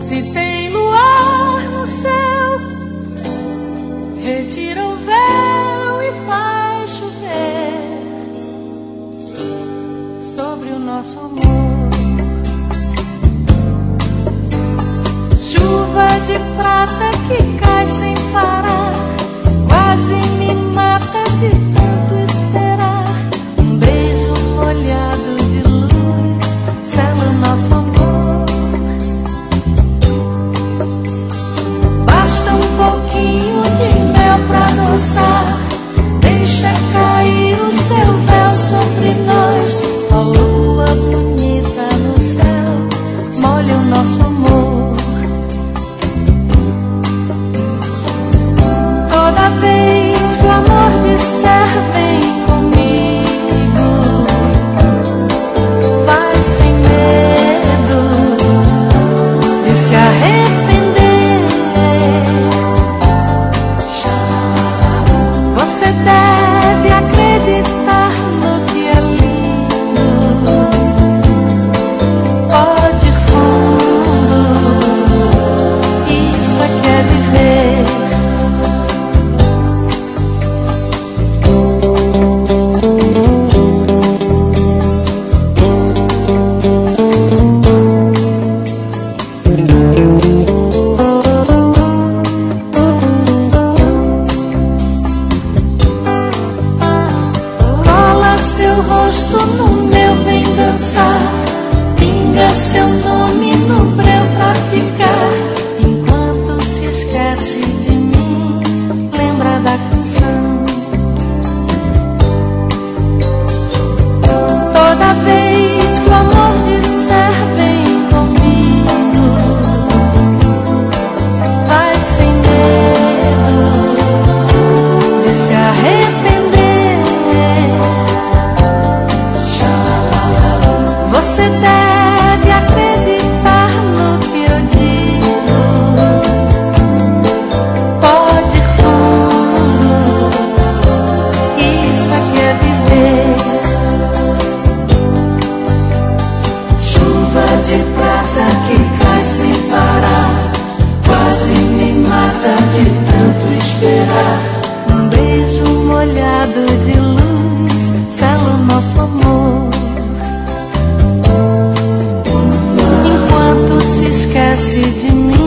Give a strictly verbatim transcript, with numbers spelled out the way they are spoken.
Se tem luar no céu, retira o véu e faz chover sobre o nosso amor. Chuva de prata que cai sem parar, quase me mata de tanto esperar. Um beijo molhado de luz sela o nosso amor. Basta um pouquinho de mel pra adoçar, deixa cair o seu véu sobre nós. Ó lua bonita no céu, molha o nosso amor. Toda vez que o amor disser vem comigo, vai sem medo de se arrepender. Você deve acreditar no que é lindo. Pode ir fundo, isso é que é viver. Seu nome no breu pra ficar. Enquanto se esquece de mim, lembra da canção. Toda vez que o amor disser vem comigo, vai sem medo de se arrepender. Você deve acreditar no que eu digo. Pode ir fundo, isso aqui é viver. Chuva de prata que cai sem parar, quase me mata de tanto esperar. Um beijo molhado de luz sela o nosso amor. Se esquece de mim,